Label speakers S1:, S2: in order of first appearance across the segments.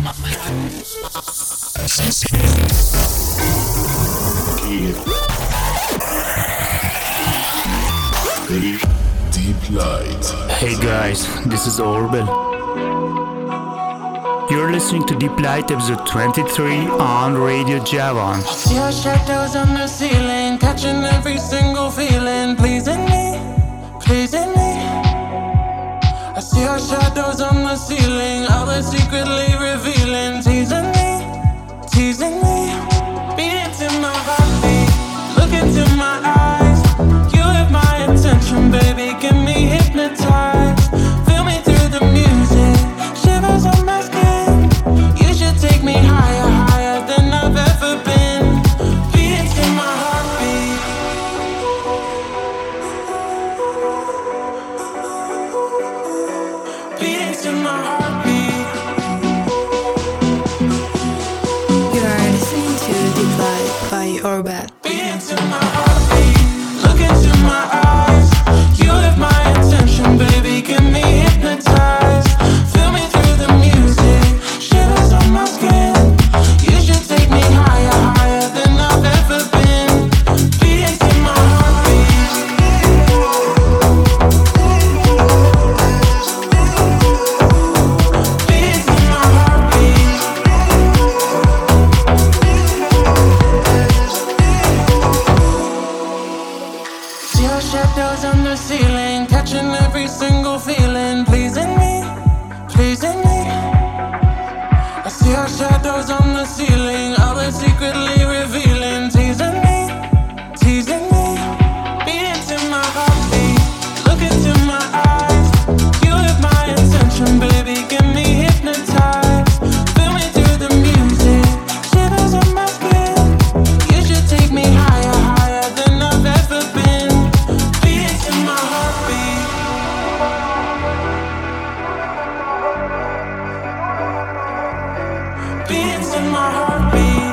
S1: Deep Light.
S2: Hey guys, this is Orbel. You're listening to Deep Light episode 23 on Radio Javan.
S3: I see our shadows on the ceiling, catching every single feeling, pleasing me, pleasing me. I see our shadows on the ceiling, all the secretly revealing, teasing me, teasing me. Beat into my heartbeat, look into my eyes. You have my attention, baby, get me hypnotized. Feel me through the music, shivers on my skin. You should take me higher, higher than I've ever been. Beat into my heartbeat. Beat into my heartbeat.
S4: You are listening to Deep Light by Orbel.
S3: Beat into my heartbeat. Look into my eyes. You have my attention, baby. Get me hypnotized. Feel me through the music. Shivers on my skin. You should take me higher, higher than I've ever been. Beat into my heartbeat. Beat into my heartbeat. See our shadows on the ceiling, catching every single feeling, pleasing me, pleasing me. I see our shadows on the ceiling, all the secretly revealing, teasing me, teasing me. Beat into my heartbeat, look into my eyes. You have my attention, baby, get me hypnotized. Feel me through the music, shivers on my skin. You should take me higher, higher than I've ever been. Beat into my heartbeat. Beat into my heartbeat.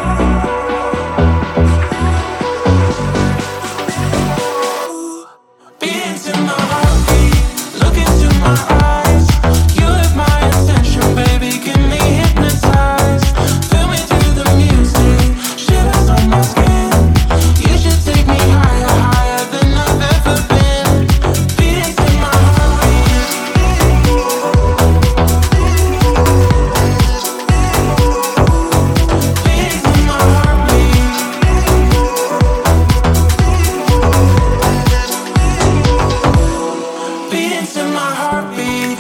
S3: Beat into my heartbeat. Look into my eyes. You have my attention, baby. Get me hypnotized. Feel me through the music. Shivers on my skin. You should take me higher, higher than I've ever been. Beat into my heartbeat. Beat into my heartbeat. Beat into my heartbeat.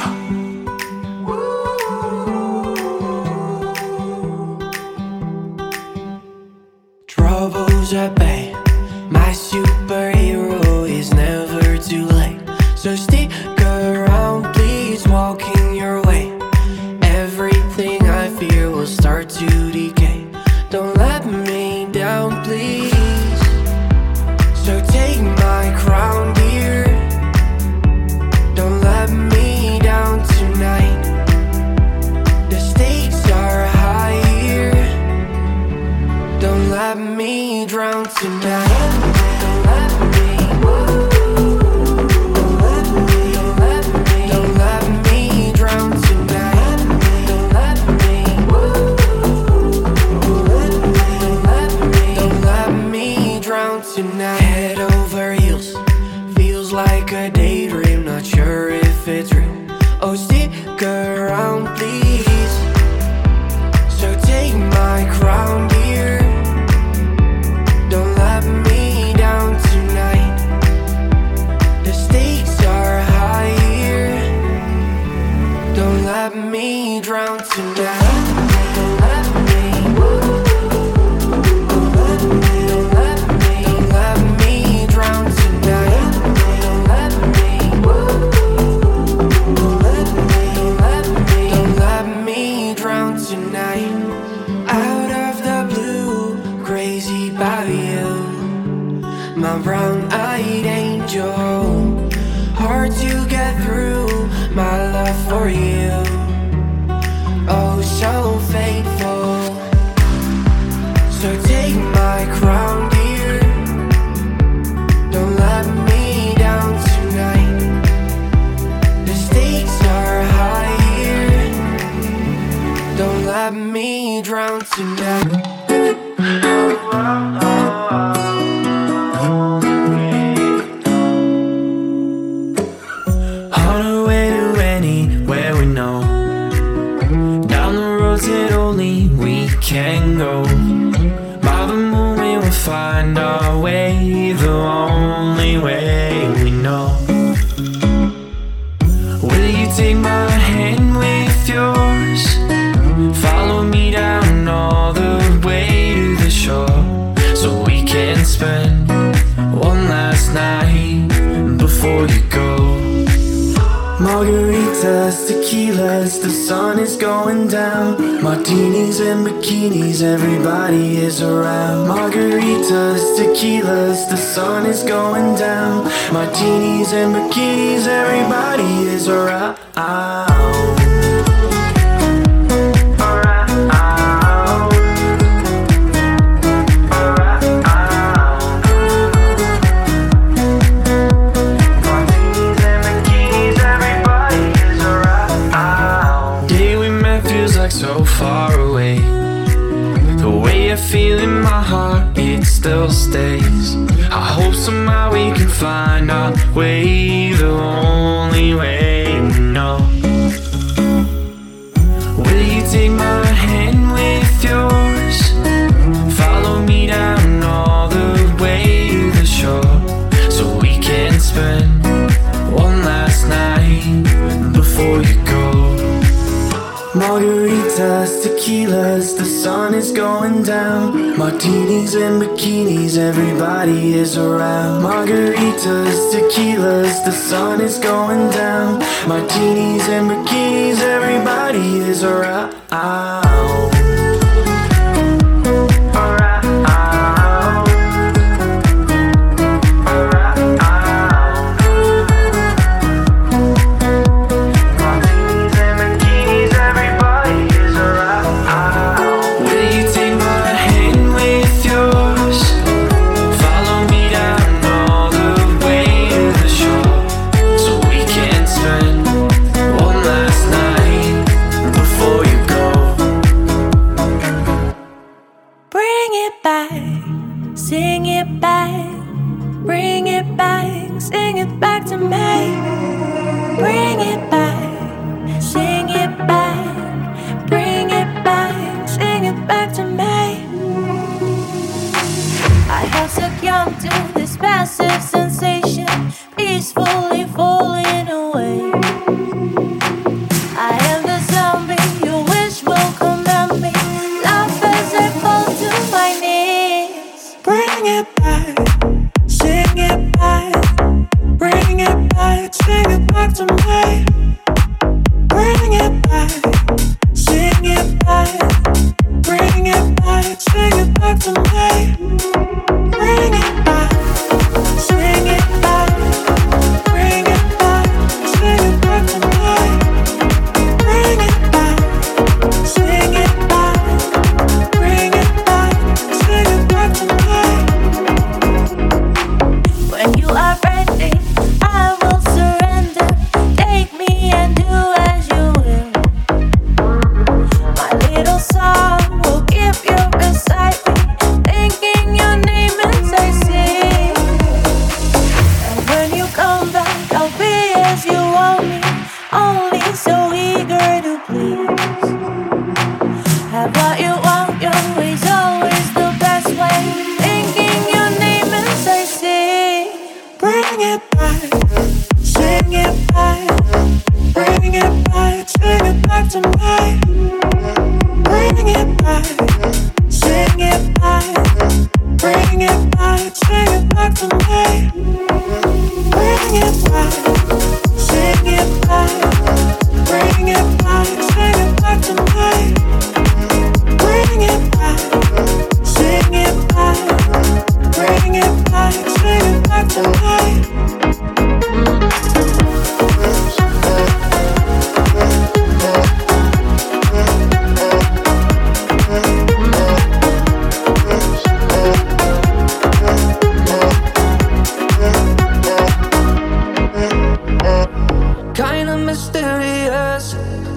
S5: Troubles at bay. My superhero is never too late. So stick around, please, walking your way. Everything I fear will start to decay. Don't let me down, please. So take my crown, dear. Don't let me down tonight. The stakes are high here. Don't let me drown tonight. Don't let me. Don't let me. Don't let me drown tonight. Don't let me. Don't let me drown tonight. Head over heels, feels like a daydream. Not sure if it's real. Oh, stick around, please. So take my crown, dear. Don't let me down tonight. The stakes are high here. Don't let me drown tonight. Don't let me. Don't let me. Don't let me drown tonight. Don't let me. Don't let me. Don't let me drown tonight. Out of the blue, crazy about you. My brown-eyed angel. Hard to get through my love for you. Oh, so drown tonight. On our way to anywhere we know, down the roads that only we can go. By the moon we will find our way, the only way we know. Will you take my hand with yours? Follow me down all the way to the shore, so we can spend one last night before you go. Margaritas, tequilas, the sun is going down. Martinis and bikinis, everybody is around. Margaritas, tequilas, the sun is going down. Martinis and bikinis, everybody is around. So far away, the way I feel in my heart, it still stays. I hope somehow we can find our way, the only way we know. Will you take my hand with yours? Follow me down all the way to the shore, so we can spend one last night before you go. Margaritas, tequilas, the sun is going down. Martinis and bikinis, everybody is around. Margaritas, tequilas, the sun is going down. Martinis and bikinis, everybody is around.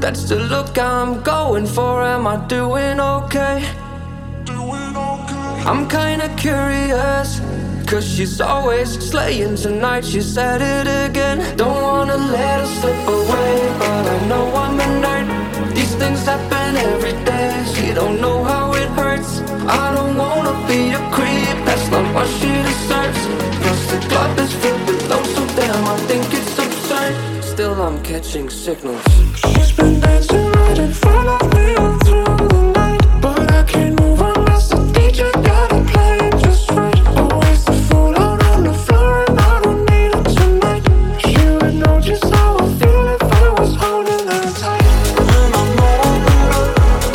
S5: That's the look I'm going for. Am I doing okay? I'm kinda curious, cause she's always slaying tonight. She said it again. Don't wanna let her slip away, but I know I'm a nerd. These things happen every day. She don't know how it hurts. I don't wanna be a creep, that's not what she deserves. Plus the club is filled with those, so damn, I think it's absurd. Still I'm catching signals. She's been dancing right in front of me all through the night, but I can't move unless the DJ got it playing just right. Always the fool out on the floor, and I don't need it tonight. She would know just how I feel if I was holding her tight. And I know I'm alone.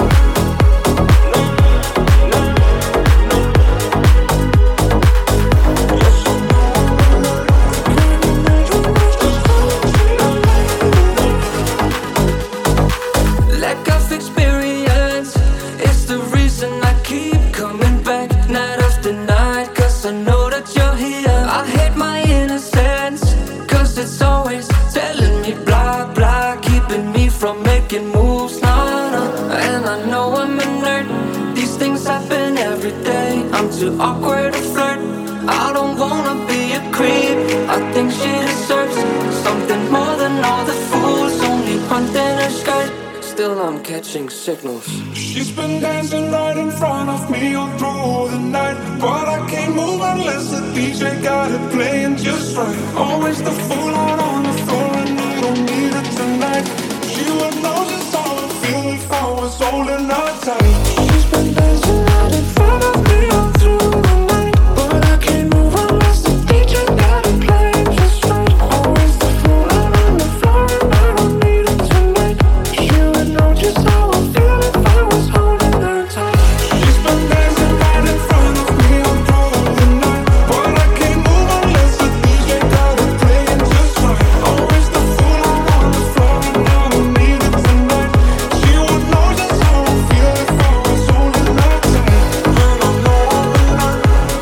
S5: Lack of experience is the reason I keep coming back night after night, cause I know that you're here. I hate my innocence, cause it's always telling me blah blah, keeping me from making moves, nah nah. And I know I'm a nerd, these things happen every day. I'm too awkward to flirt, I don't wanna be a creep. I think she deserves something more than all the fools only hunting her skirt. Still I'm catching signals. She's been dancing right in front of me all through the night, but I can't move unless the DJ got it playing just right. Always the fool out on the floor, and I don't need it tonight. She would know just how I feel if I was holding her tight. She's been dancing right in front of me all through the night, but I can't move unless the DJ got it playing just right. Always the fool out on the floor, and I don't need it tonight. She would know just how I feel if I was holding her tight. She's been dancing right in front of me all through the night, but I can't move unless the DJ got it playing just right. Always the fool out on the floor, and I don't need it tonight. She would know just how I feel if I was holding her tight. And I know I'm alone.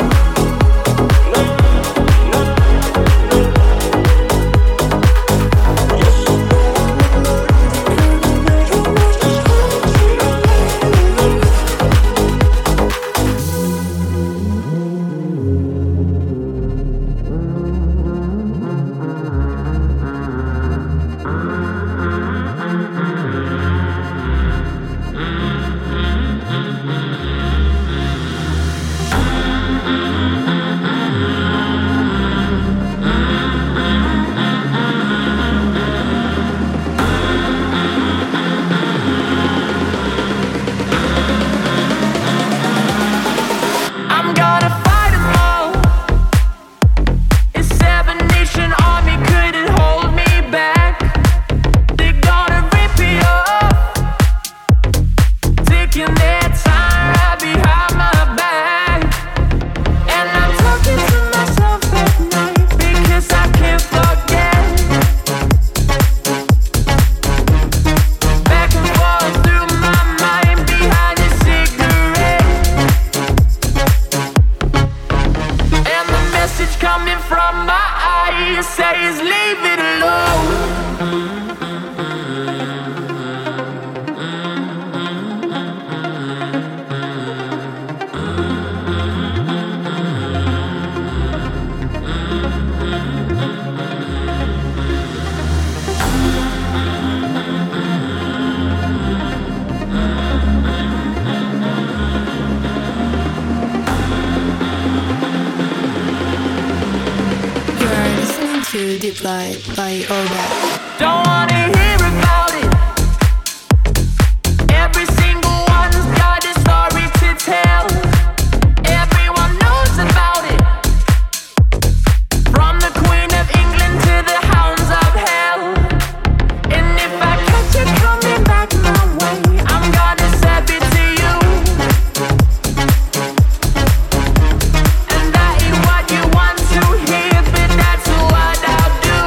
S5: I'm gonna fight 'em all. A Seven Nation army couldn't hold me back. They're gonna rip me off, taking their time right behind my back. And I'm talking to myself at night because I can't forget. Back and forth through my mind behind a cigarette. And the message coming from my eyes says leave it alone.
S4: You're listening to Deep Light by Orbat.
S5: Don't wanna hear about it. Every single one's got a story to tell. Everyone knows about it. From the Queen of England to the hounds of hell. And if I catch it coming back my way, I'm gonna send it to you. And that ain't what you want to hear, but that's what I'll do.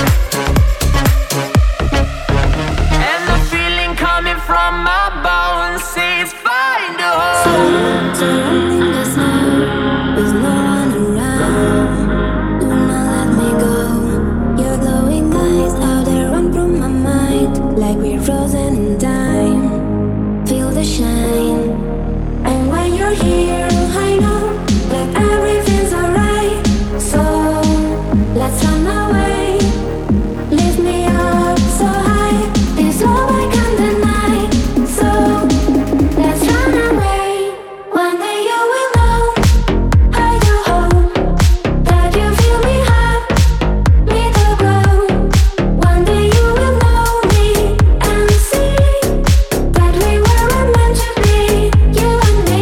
S5: And the feeling coming from my bones says find a home.
S1: Surrounding us now, with no one around. Do not let me go. Your glowing eyes out there run through my mind, like we're frozen in time. Feel the shine. And when you're here, I know that everything's alright. So let's run away. Lift me up so high. This love I can't deny. So let's run away. One day you will know. I do hope that you feel me hot, me the glow. One day you will know me and see that we were meant to be, you and me.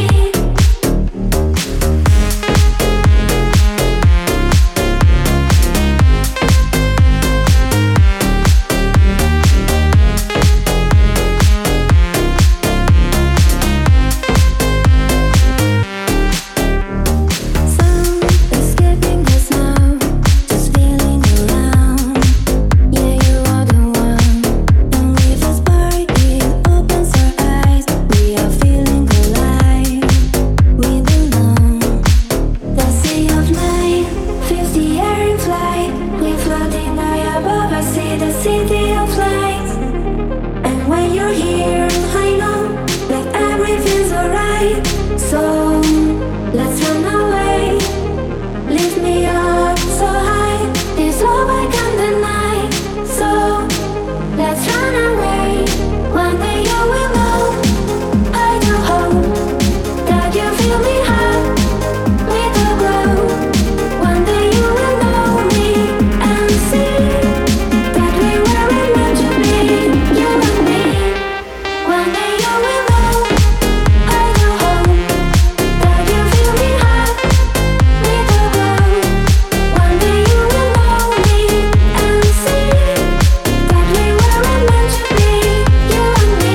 S1: So escaping the snow, just feeling around. Yeah, you are the one. And with a spark, it opens our eyes. We are feeling alive. We belong. The sea of night fills the air in flight. We floating high above. I see the city of lights. And when you're here, I know that everything's alright. So let's run away. Lift me up so high. This love I can't deny. So let's run away. One day you will know. I do hope that you feel me hot with the glow. One day you will know me and see that we were meant to be, you and me. One day you will know. I do hope that you feel me hot with the glow. One day you will know me and see that we were meant to be, you and me.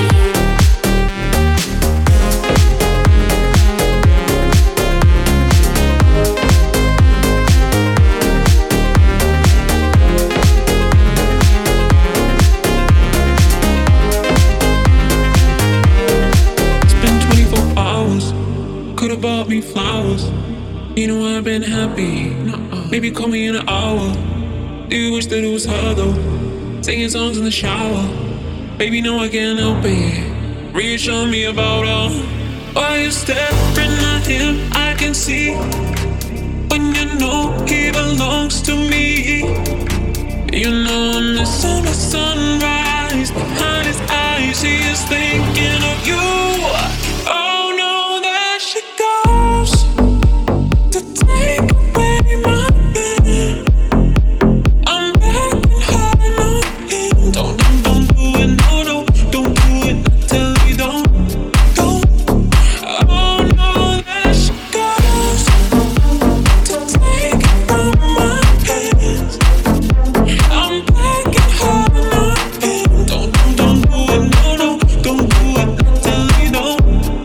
S3: It's been 24 hours. Could've bought me flowers. You know I've been happy. Maybe call me in an hour. Do you wish that it was her though? Singing songs in the shower. Baby, no, I can't help it. Reassure me about her. While you're staring at him, I can see. When you know he belongs to me. You know I'm missing the sunrise. Behind his eyes, he is thinking of you. Oh no, there she goes to take away my pen. I'm begging her not in. Don't do it, no, don't do it. I tell you don't. Oh no, there she goes to take from my hands. I'm begging her not in. Don't do it, no, don't do it. I tell you don't.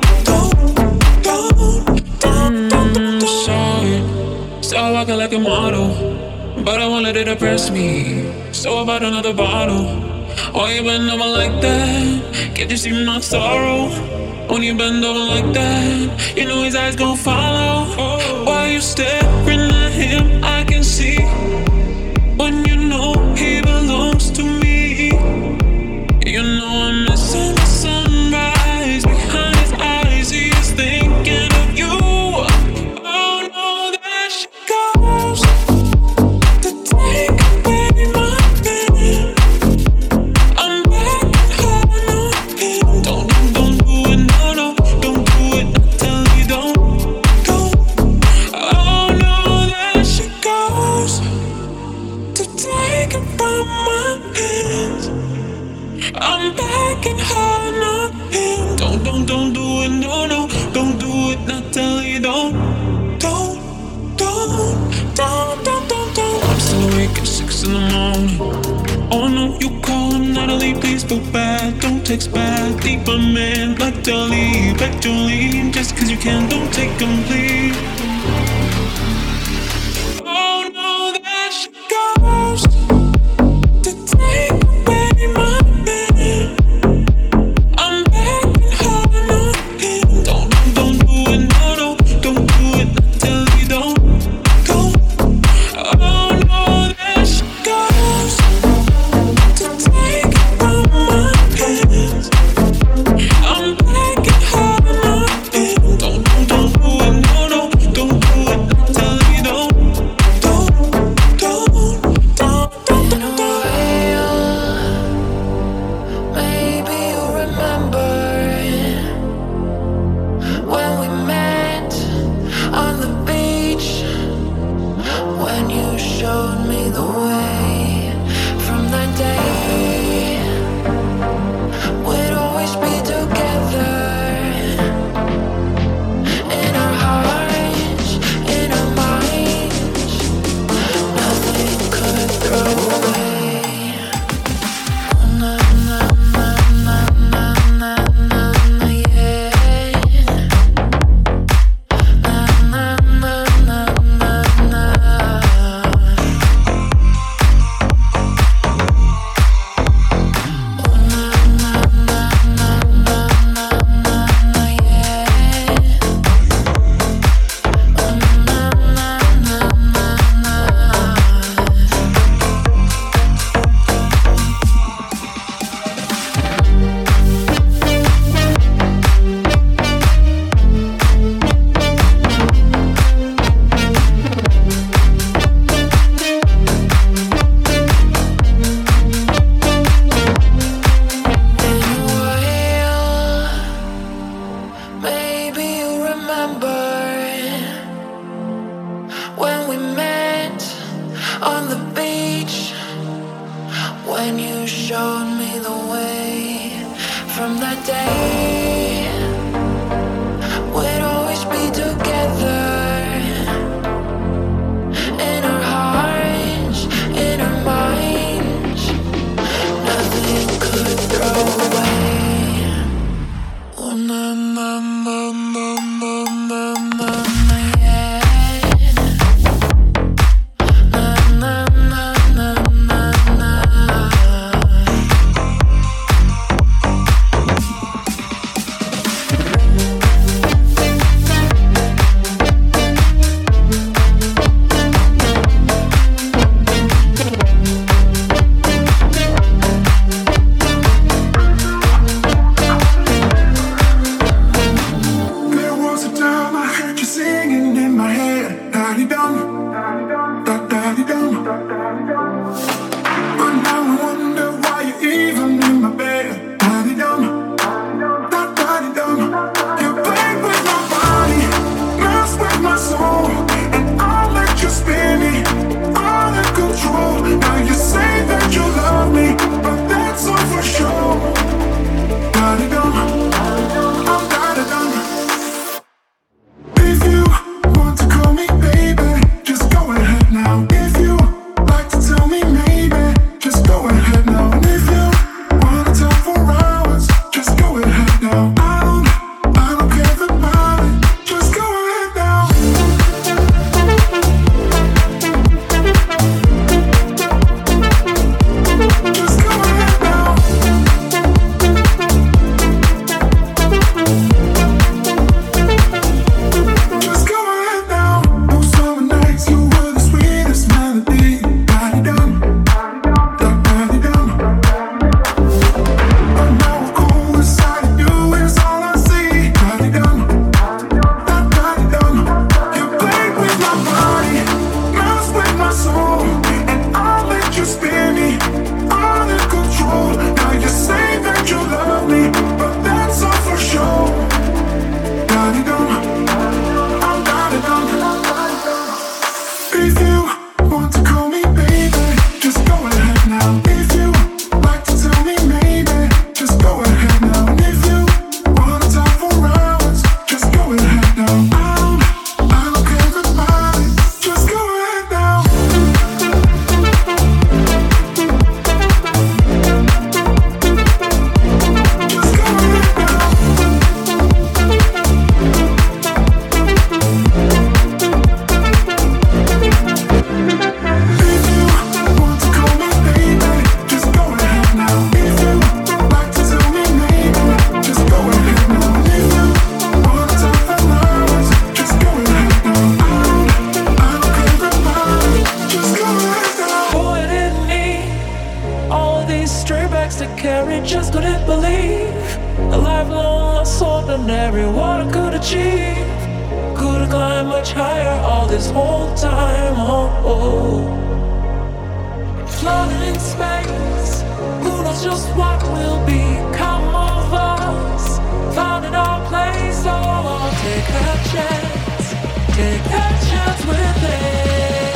S3: Sorry, so I walk like a model, but I won't let it oppress me. So about another bottle. Why you bend over like that? Can't you see my sorrow? When you bend over like that, you know his eyes gon' follow. While you staring at him, I can see. When you know he belongs to me. You know I'm missing the sunrise. Behind his eyes, he is thinking of you. Oh no, there she goes to take away my pen. I'm begging her not in. Don't do it, no, don't do it. I tell you don't. Oh no, there she goes to take it from my hands. I'm begging her not in. Don't do it, no, don't do it. I tell you don't. I'm still awake at 6 in the morning. Oh no, you call him Natalie, please feel bad. Don't text back, deep my man like Dolly. Back to leave, just cause you can, don't take him, please. Oh no, there she goes to take away my pen. I'm begging her not in. Don't do it, no, don't do it. I tell you don't. Oh no, there she goes to take it from my pen.
S4: day, we'd always be together. In our hearts, in our minds, nothing could throw away. Oh, na na na na na na na na, yeah. Na na na na na na.
S6: There was a time I heard you singing in my head, da-dee-dum, da-da-dee-dum. But now I wonder why you're even in my bed, da-dee-dum, da-da-dee-dum. You play with my body, mess with my soul, and I'll let you spin me, all in control. Now you say that you love me, but that's all for sure. Da-dee-dum, I'm da-dee-dum. If you want to call me baby, just go ahead now. If you like to tell me maybe, just go ahead now. And if you wanna talk for hours, just go ahead now. I don't care about it, just go ahead now. Just go ahead now. Just go ahead now. Those summer nights, you were the sweetest melody. Da-dee-dum, da-da-dee-dum. But now I'm cold inside of you is all I see. Da-dee-dum, da-da-dee-dum. You play with my body, mess with my soul, and I'll let you spin me, all in control. Now you say that you love me, but that's all for sure. Da-dee-dum, I'm da-dee-dum. If you want to call me baby, just go ahead now. If you like to tell me maybe, just go ahead now. And if you wanna talk for hours, just go ahead now. I don't care about it, just go ahead now. Just go ahead now. If you want to call me baby, just go ahead now. If you like to tell me maybe, just go ahead now. And if you wanna talk for hours, just go ahead now. I don't care about it, just go ahead now.
S3: Boy, I didn't need all these stray bags to carry. Just couldn't believe a lifelong lost ordinary. What I could achieve. Could've climbed much higher all this whole time. Floating in space, who knows just what will become of us. Found in our place, oh, I'll take that chance with it.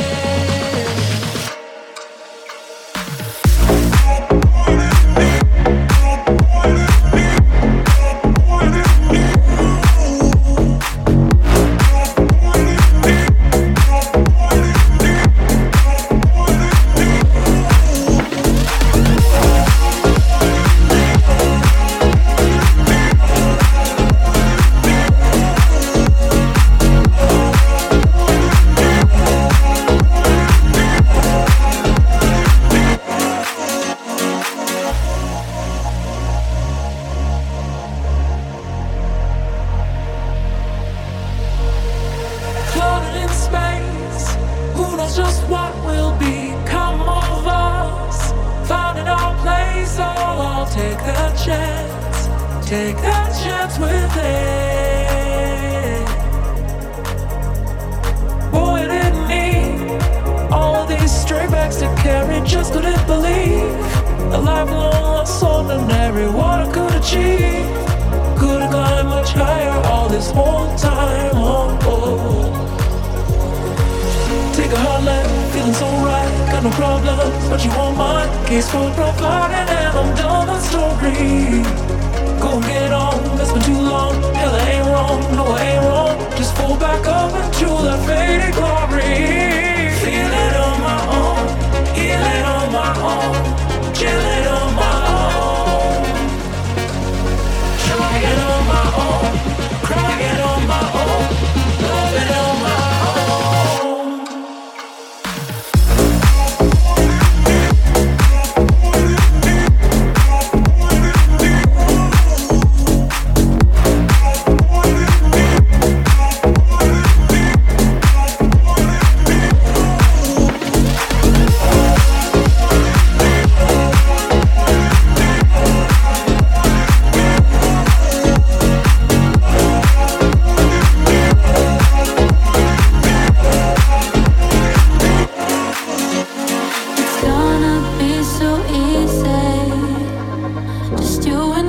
S3: Floating in space, who knows just what will become of us. Found in our place, oh, I'll take that chance with it. Boy, I didn't need all these stray bags to carry. Just couldn't believe a lifelong lost ordinary. What I could achieve. Could've climbed much higher all this whole time. Take a hard left, feeling so right. Got no problems, but you want mine. Case for providing, and I'm done that story. Go and get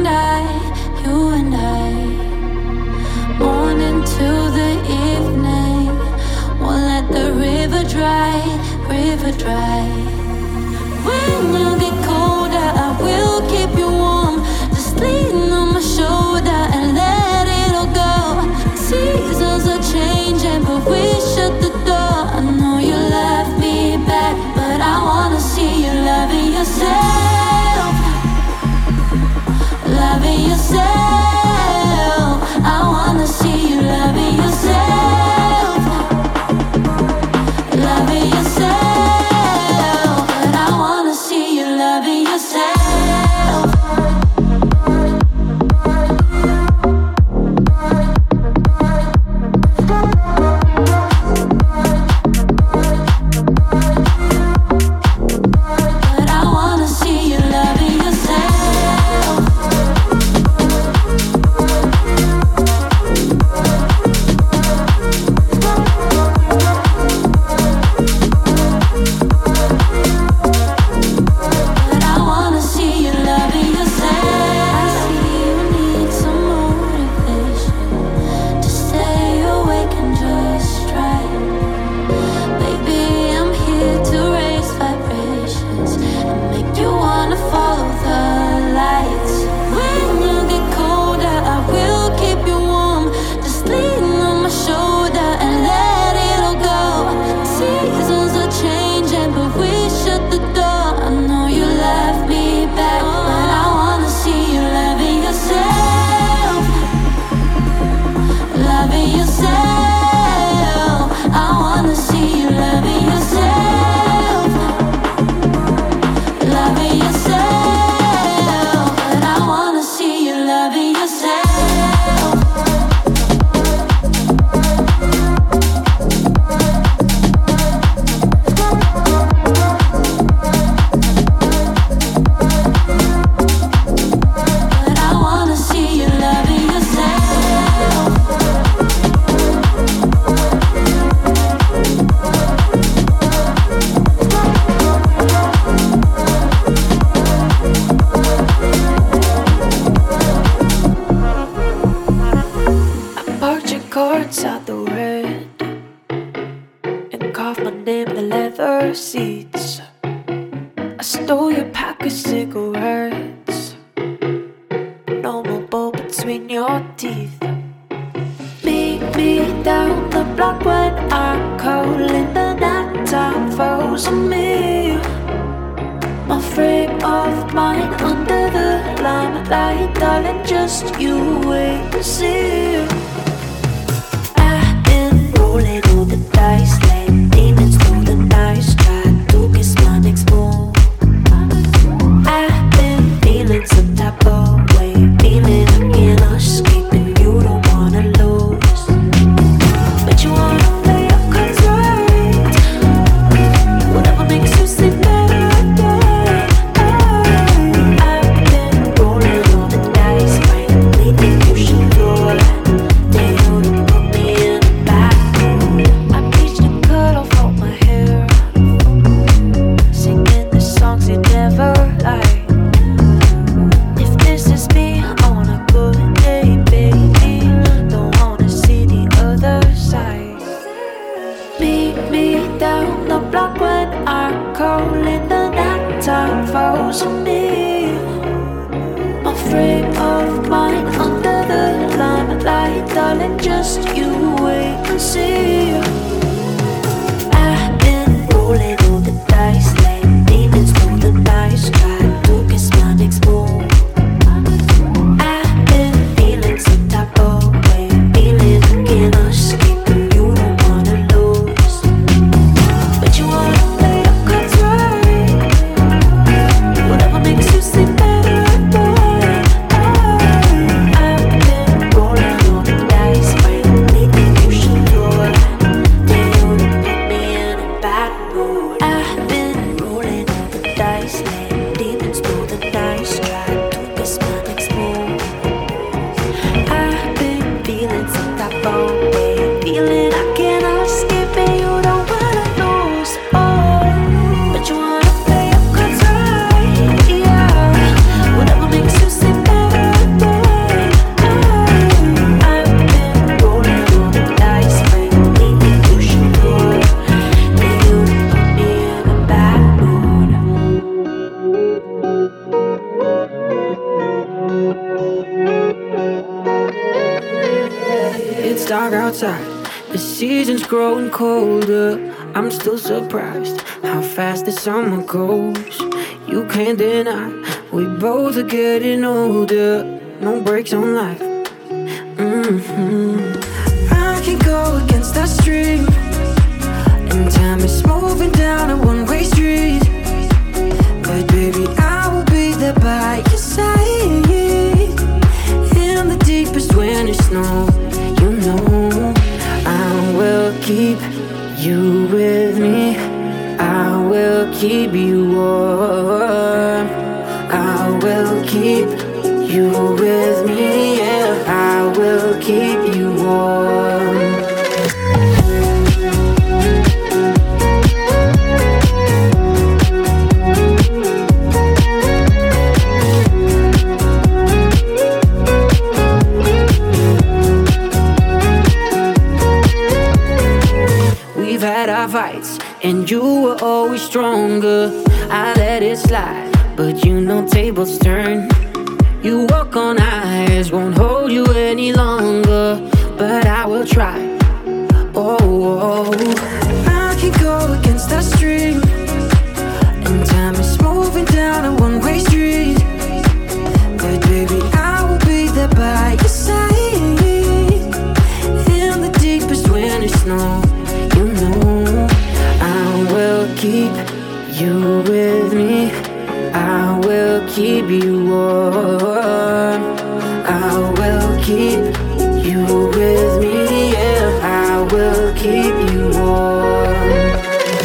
S1: and I, morning to the evening, won't let the river dry, river dry. When you get colder, I will keep you warm. Just lean on my shoulder and let it all go. Seasons are changing, but we shut the door. I know you left me back, but I wanna see you loving yourself, loving yourself. I wanna see you loving yourself, loving yourself. But I wanna see you loving yourself.
S5: dark outside. The season's growing colder. I'm still surprised how fast the summer goes. You can't deny we both are getting older. No brakes on life. I can go against that stream, and time is moving down a one-way street. But baby, I will be there by your side in the deepest winter snow. You know I will keep you with me. I will keep you warm. I will keep you with me. Yeah, I will keep you warm. We've had our fights, and you were always stronger. I let it slide, but you know tables turn. You walk on ice, won't hold you any longer, but I will try. Oh, I can go against that stream, and time is moving down a one-way street. But baby, I will be there by your side in the deepest winter snow. You know I will keep you with me. I will keep you warm. I will keep you with me. Yeah, I will keep you warm.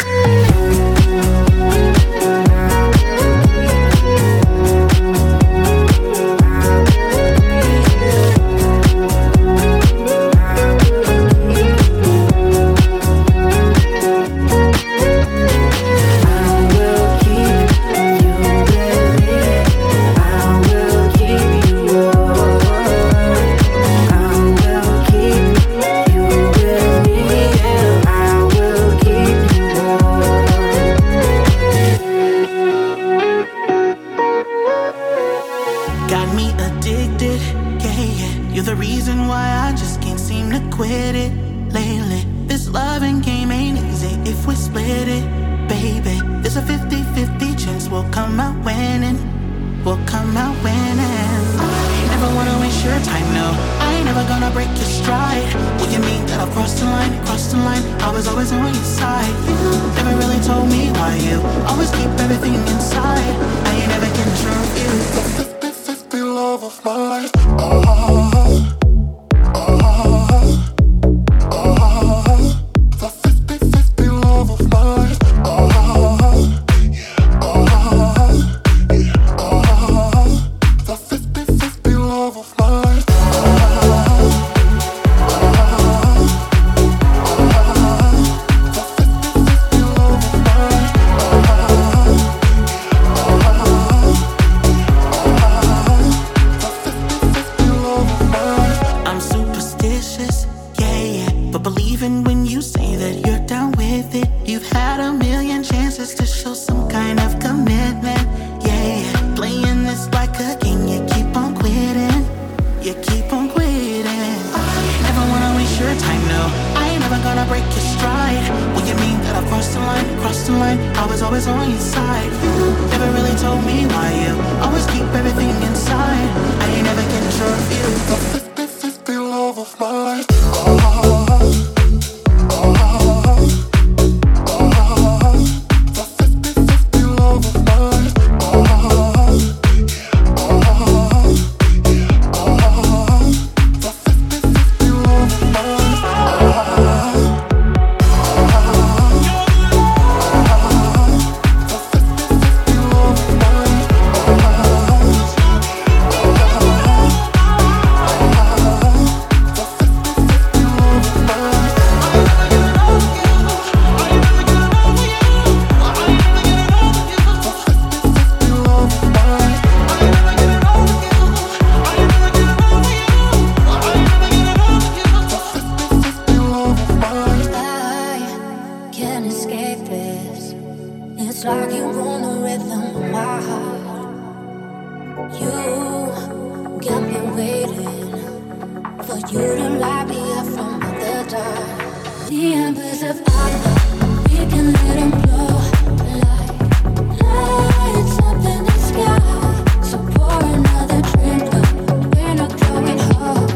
S1: like you own the rhythm of my heart. You got me waiting for you to light me up from The embers of our love, we can let them blow. Lights up in the sky. So pour another drink up. We're not going home.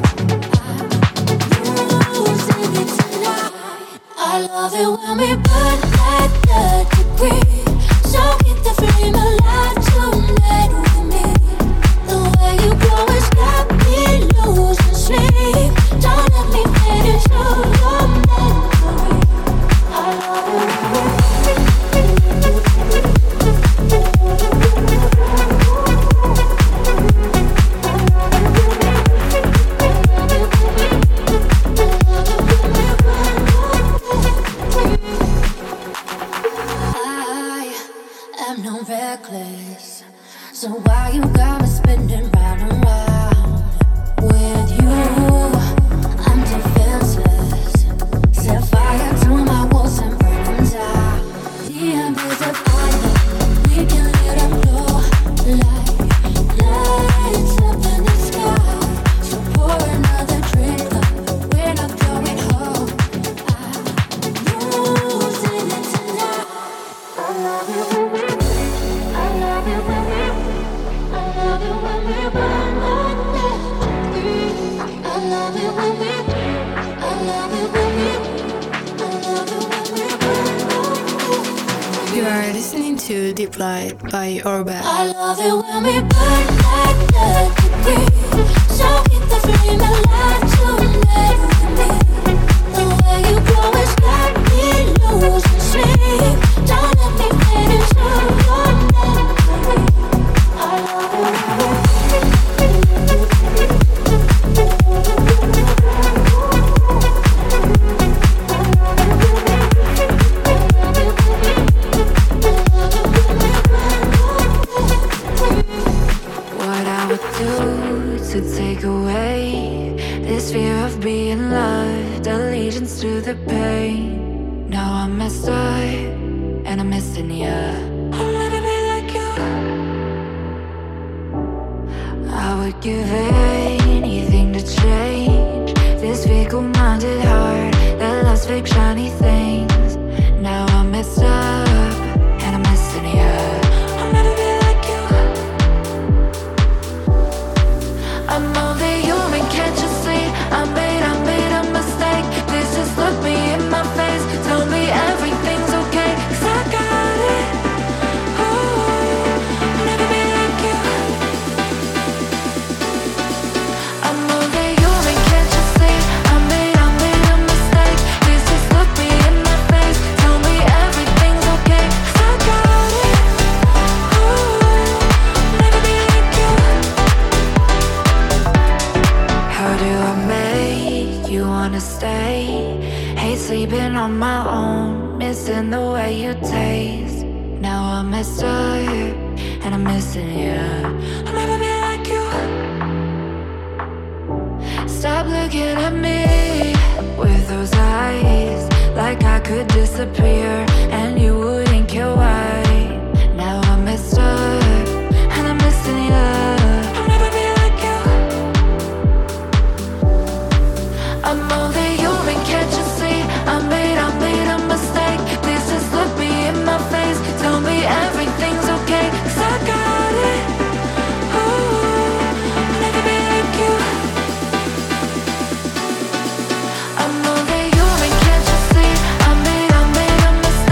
S1: I'm losing it tonight. I love it when we burn like third degree. So keep the flame alive tonight with me. The way you glow has got me losing sleep. Don't let me fade into your memory. I love it. Reckless. So why you got me spinning round and round? With you, I'm defenseless. Set fire to my walls and burn them down. The embers of fire, we can let them blow. Lights up in the sky. So pour another drink up. We're not going home. I'm losing it tonight. I love you.
S4: You are listening to Deep Light by Orbit.
S1: I love it when we burn like third degree. So keep the flame alive tonight with me. The way you glow has got me losing sleep. Don't let me fade into your memory. I love it.
S7: To take away this fear of being loved, allegiance to the pain. Now I'm messed up and I'm missing you. I'll never be like you. I would give anything to change this fickle-minded heart that loves fake shiny things. Now I'm messed up and I'm missing you. I'll never be like you. I'm only human, can't you see? I made a mistake. Please just look me in my face. Tell me everything's okay, 'cause I got it. Ooh, I'll never be like you. I'm only human, can't you see? I made a mistake. Please just look me in my face. Tell me everything's okay, 'cause I got it. Ooh, I'll never be like you. How do I make you wanna stay? Hate sleeping on my own, missing the way you taste. Now I'm messed up and I'm missing you. I'll never be like you. Stop looking at me with those eyes, like I could disappear and you wouldn't care why. Now I'm messed up and I'm missing you. I'll never be like you. I'm only human, can't you see? I made a mistake. Please just look me in my face. Tell me everything's okay, 'cause I got it. Ooh, I'll never be like you. I'm only human, can't you see? I made a mistake.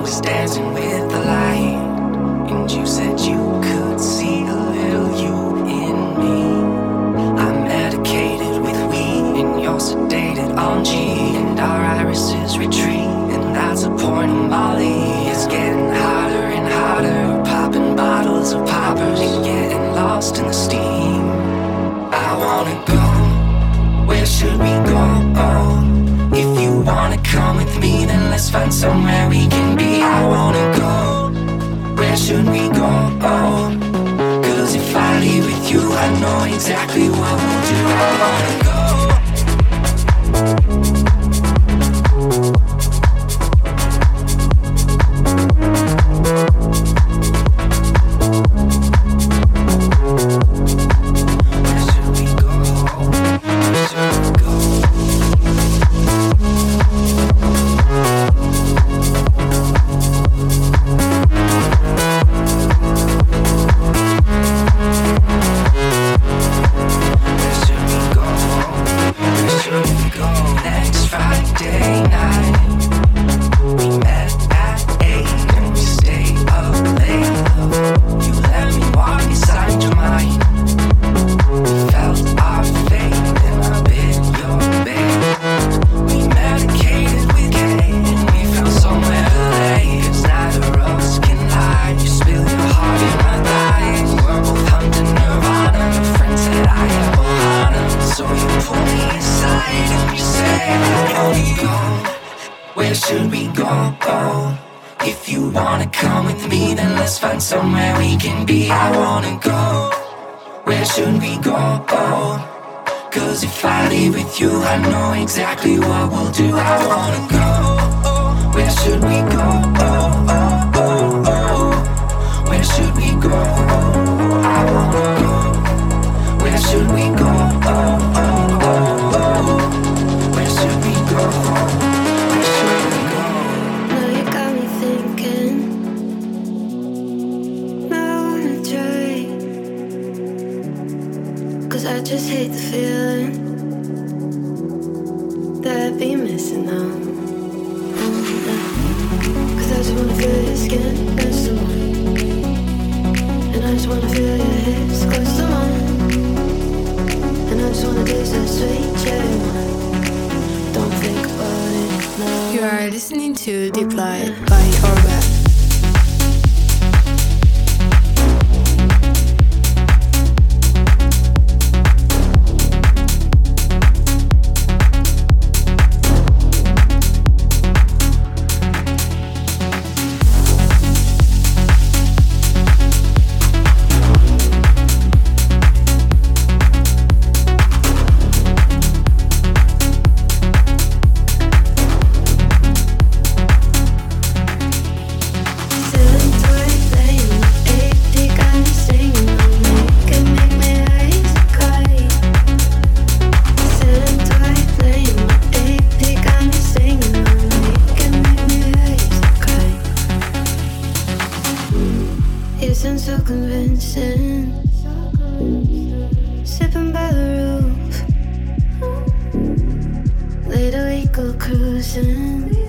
S5: was dancing with the light, and you said you could see a little you in me. I'm medicated with weed, and you're sedated on G, and our irises retreat, and that's a point in Molly. It's getting hotter and hotter, popping bottles of poppers and getting lost in the steam. I wanna go, where should we go? If you wanna come with me, then let's find somewhere we can be. I wanna go, where should we go? Cause if I leave with you, I know exactly what we'll do. I wanna go. Somewhere we can be. I wanna go, where should we go? Cause if I leave with you, I know exactly what we'll do. I wanna go, where should we go? Where should we go? I wanna go, where should we go? Where should we go? Where should we go?
S1: Now you got me thinking. I just hate the feeling that I'd be missing out. Cause I just wanna feel your skin against the wall, and I just wanna feel your hips close to mine, and I just wanna taste that sweet cherry wine. Don't think about it now.
S4: You are listening to Deep Light by Orbat.
S1: So convincing, sipping by the roof. Later we go cruising.